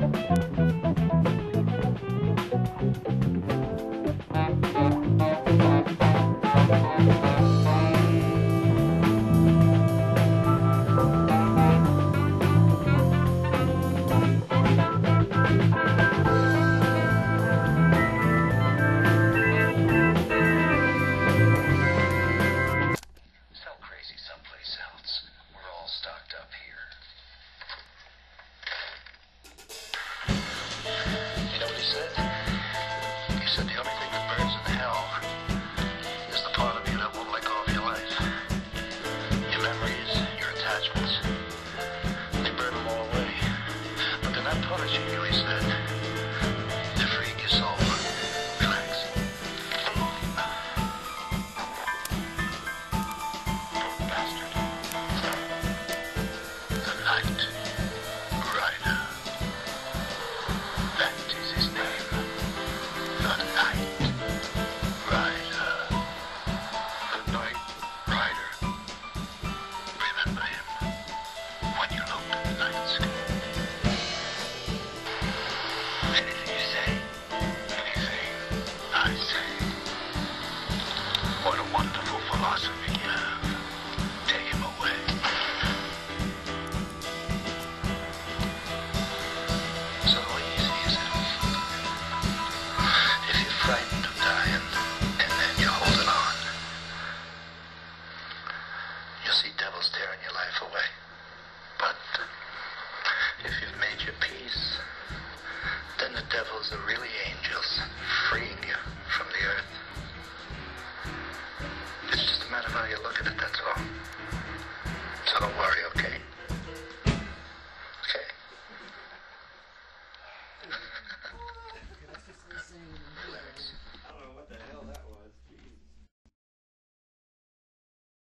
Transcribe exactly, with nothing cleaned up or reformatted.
He said the only thing that burns in hell is the part of you that won't let go of your life. Your memories, your attachments. They burn them all away. But they're not punishing you, he said. They're freeing your soul. Relax. Bastard. The Night Rider. That is his name. The Night Rider. The Night Rider. Remember him when you look at the night sky. Anything you say, anything I say. What a wonderful philosophy you have. Take him away. So easy is it? If you're frightened of dying, and then you're holding on, you'll see devils tearing your life away. But if you've made your peace, then the devils are really angels, freeing you.